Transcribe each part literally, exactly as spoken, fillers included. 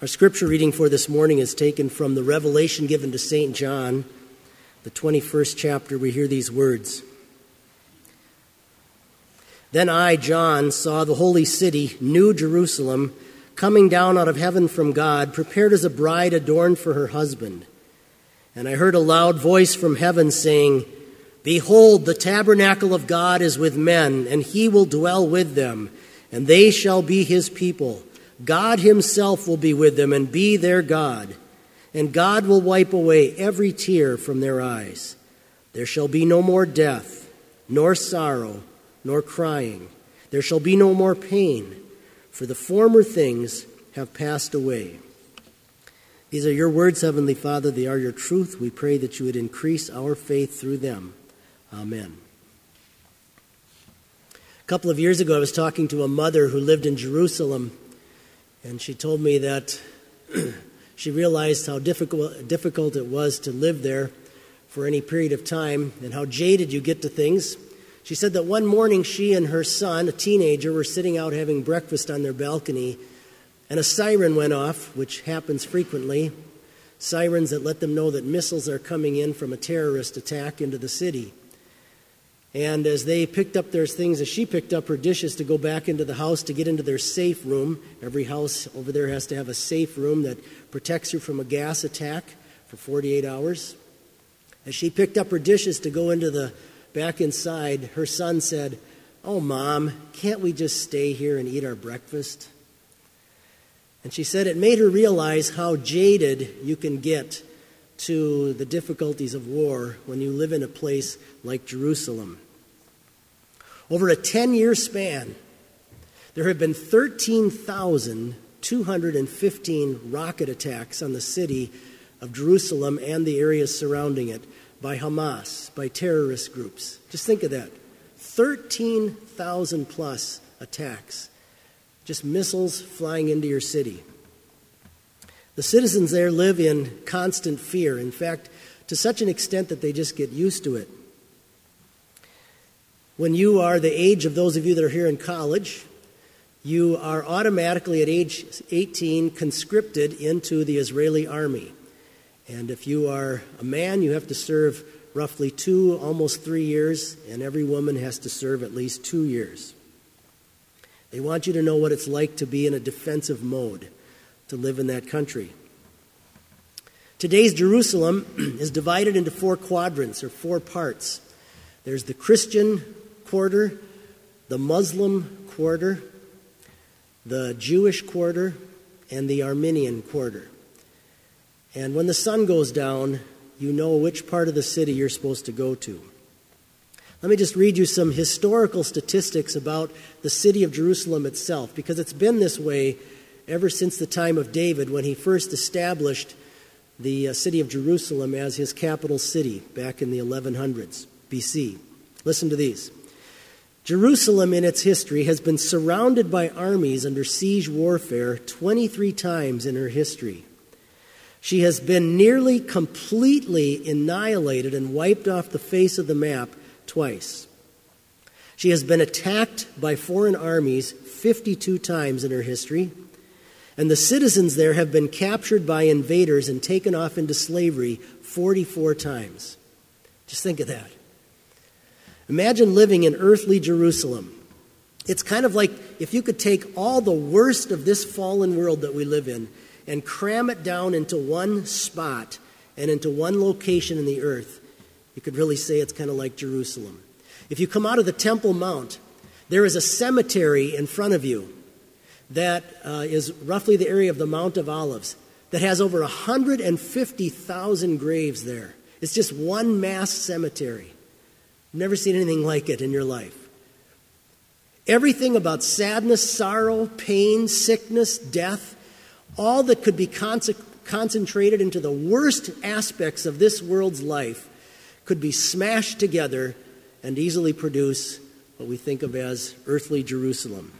Our scripture reading for this morning is taken from the revelation given to Saint John, the twenty-first chapter. We hear these words. Then I, John, saw the holy city, New Jerusalem, coming down out of heaven from God, prepared as a bride adorned for her husband. And I heard a loud voice from heaven saying, Behold, the tabernacle of God is with men, and he will dwell with them, and they shall be his people. God himself will be with them and be their God, and God will wipe away every tear from their eyes. There shall be no more death, nor sorrow, nor crying. There shall be no more pain, for the former things have passed away. These are your words, Heavenly Father. They are your truth. We pray that you would increase our faith through them. Amen. A couple of years ago, I was talking to a mother who lived in Jerusalem, and she told me that she realized how difficult, difficult it was to live there for any period of time and how jaded you get to things. She said that one morning she and her son, a teenager, were sitting out having breakfast on their balcony, and a siren went off, which happens frequently, sirens that let them know that missiles are coming in from a terrorist attack into the city. And as they picked up their things, as she picked up her dishes to go back into the house to get into their safe room, every house over there has to have a safe room that protects you from a gas attack for forty-eight hours. As she picked up her dishes to go into the back inside, her son said, "Oh, Mom, can't we just stay here and eat our breakfast?" And she said it made her realize how jaded you can get to the difficulties of war when you live in a place like Jerusalem. Over a ten-year span, there have been thirteen thousand two hundred fifteen rocket attacks on the city of Jerusalem and the areas surrounding it by Hamas, by terrorist groups. Just think of that. thirteen thousand plus attacks. Just missiles flying into your city. The citizens there live in constant fear. In fact, to such an extent that they just get used to it. When you are the age of those of you that are here in college, you are automatically at age eighteen conscripted into the Israeli army. And if you are a man, you have to serve roughly two, almost three years, and every woman has to serve at least two years. They want you to know what it's like to be in a defensive mode, to live in that country. Today's Jerusalem is divided into four quadrants, or four parts. There's the Christian quarter, the Muslim quarter, the Jewish quarter, and the Armenian quarter. And when the sun goes down, you know which part of the city you're supposed to go to. Let me just read you some historical statistics about the city of Jerusalem itself, because it's been this way ever since the time of David, when he first established the uh, city of Jerusalem as his capital city back in the eleven hundreds B C. Listen to these. Jerusalem in its history has been surrounded by armies under siege warfare twenty-three times in her history. She has been nearly completely annihilated and wiped off the face of the map twice. She has been attacked by foreign armies fifty-two times in her history, and the citizens there have been captured by invaders and taken off into slavery forty-four times. Just think of that. Imagine living in earthly Jerusalem. It's kind of like if you could take all the worst of this fallen world that we live in and cram it down into one spot and into one location in the earth. You could really say it's kind of like Jerusalem. If you come out of the Temple Mount, there is a cemetery in front of you that uh, is roughly the area of the Mount of Olives that has over one hundred fifty thousand graves there. It's just one mass cemetery. Never seen anything like it in your life. Everything about sadness, sorrow, pain, sickness, death, all that could be con- concentrated into the worst aspects of this world's life could be smashed together and easily produce what we think of as earthly Jerusalem.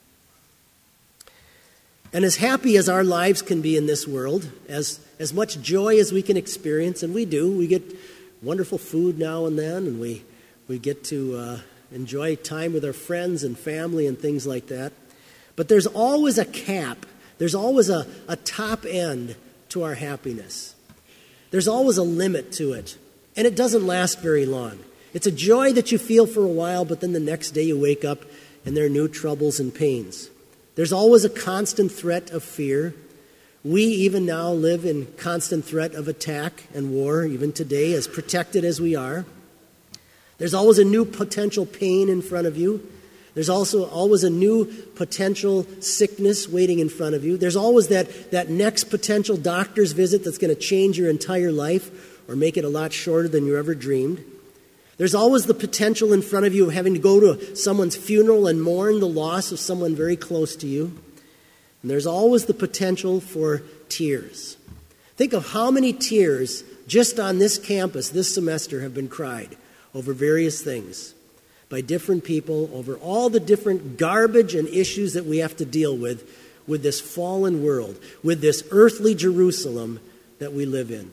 And as happy as our lives can be in this world, as, as much joy as we can experience, and we do, we get wonderful food now and then, and we, we get to uh, enjoy time with our friends and family and things like that. But there's always a cap There's always a, a top end to our happiness. There's always a limit to it, and it doesn't last very long. It's a joy that you feel for a while, but then the next day you wake up and there are new troubles and pains. There's always a constant threat of fear. We even now live in constant threat of attack and war, even today, as protected as we are. There's always a new potential pain in front of you. There's also always a new potential sickness waiting in front of you. There's always that, that next potential doctor's visit that's going to change your entire life or make it a lot shorter than you ever dreamed. There's always the potential in front of you of having to go to someone's funeral and mourn the loss of someone very close to you. And there's always the potential for tears. Think of how many tears just on this campus this semester have been cried over various things by different people, over all the different garbage and issues that we have to deal with, with this fallen world, with this earthly Jerusalem that we live in.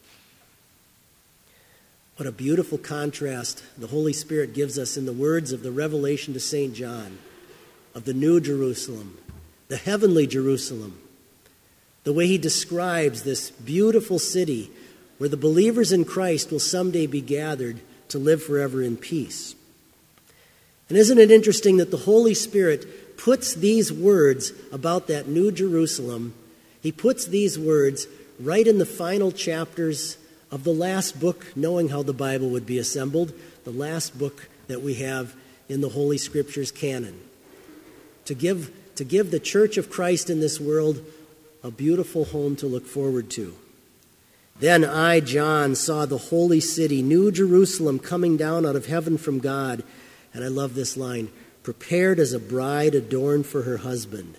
What a beautiful contrast the Holy Spirit gives us in the words of the Revelation to Saint John, of the New Jerusalem, the heavenly Jerusalem. The way he describes this beautiful city where the believers in Christ will someday be gathered to live forever in peace. And isn't it interesting that the Holy Spirit puts these words about that New Jerusalem, he puts these words right in the final chapters of the last book, knowing how the Bible would be assembled, the last book that we have in the Holy Scriptures canon, to give, to give the Church of Christ in this world a beautiful home to look forward to. Then I, John, saw the holy city, New Jerusalem, coming down out of heaven from God. And I love this line, prepared as a bride adorned for her husband.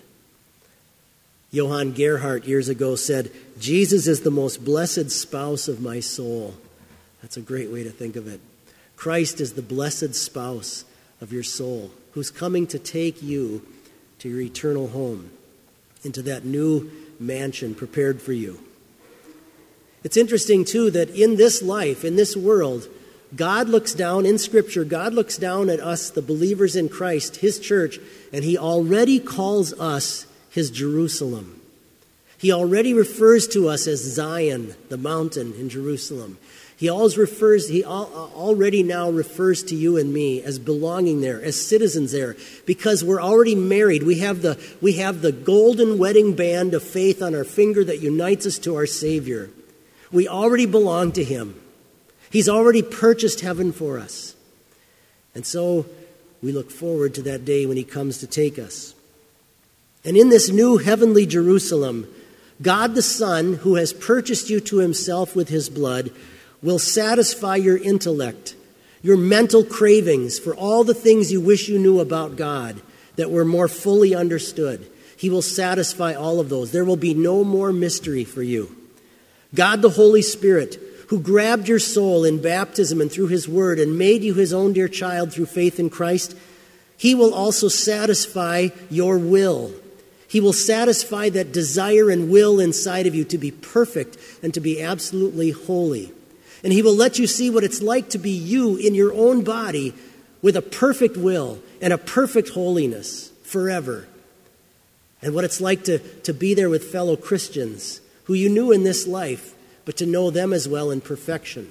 Johann Gerhardt years ago said, Jesus is the most blessed spouse of my soul. That's a great way to think of it. Christ is the blessed spouse of your soul, who's coming to take you to your eternal home, into that new mansion prepared for you. It's interesting, too, that in this life, in this world, God looks down, in Scripture, God looks down at us, the believers in Christ, his church, and he already calls us his Jerusalem. He already refers to us as Zion, the mountain in Jerusalem. He always refers, he already now refers to you and me as belonging there, as citizens there, because we're already married. We have the, we have the golden wedding band of faith on our finger that unites us to our Savior. We already belong to him. He's already purchased heaven for us. And so we look forward to that day when he comes to take us. And in this new heavenly Jerusalem, God the Son, who has purchased you to himself with his blood, will satisfy your intellect, your mental cravings for all the things you wish you knew about God that were more fully understood. He will satisfy all of those. There will be no more mystery for you. God the Holy Spirit, who grabbed your soul in baptism and through his word and made you his own dear child through faith in Christ, he will also satisfy your will. He will satisfy that desire and will inside of you to be perfect and to be absolutely holy. And he will let you see what it's like to be you in your own body with a perfect will and a perfect holiness forever. And what it's like to, to be there with fellow Christians who you knew in this life, but to know them as well in perfection.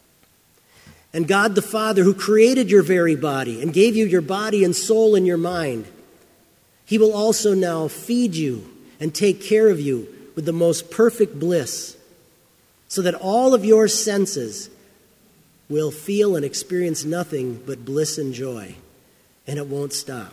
And God the Father, who created your very body and gave you your body and soul and your mind, he will also now feed you and take care of you with the most perfect bliss, so that all of your senses will feel and experience nothing but bliss and joy, and it won't stop.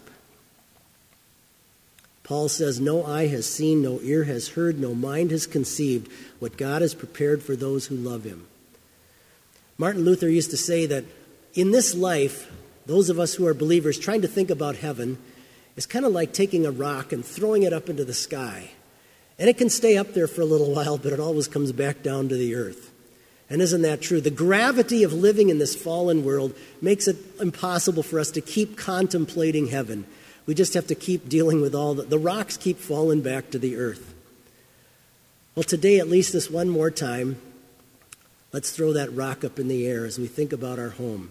Paul says, no eye has seen, no ear has heard, no mind has conceived what God has prepared for those who love him. Martin Luther used to say that in this life, those of us who are believers trying to think about heaven is kind of like taking a rock and throwing it up into the sky. And it can stay up there for a little while, but it always comes back down to the earth. And isn't that true? The gravity of living in this fallen world makes it impossible for us to keep contemplating heaven. We just have to keep dealing with all the, the rocks keep falling back to the earth. Well, today, at least this one more time, let's throw that rock up in the air as we think about our home.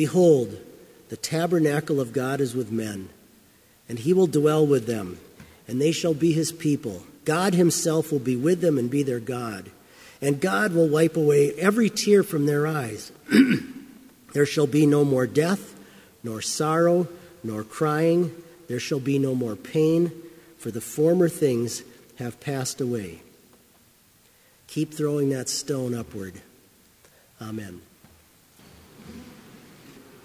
Behold, the tabernacle of God is with men, and he will dwell with them, and they shall be his people. God himself will be with them and be their God. And God will wipe away every tear from their eyes. There shall be no more death, nor sorrow, nor crying. There shall be no more pain, for the former things have passed away. Keep throwing that stone upward. Amen.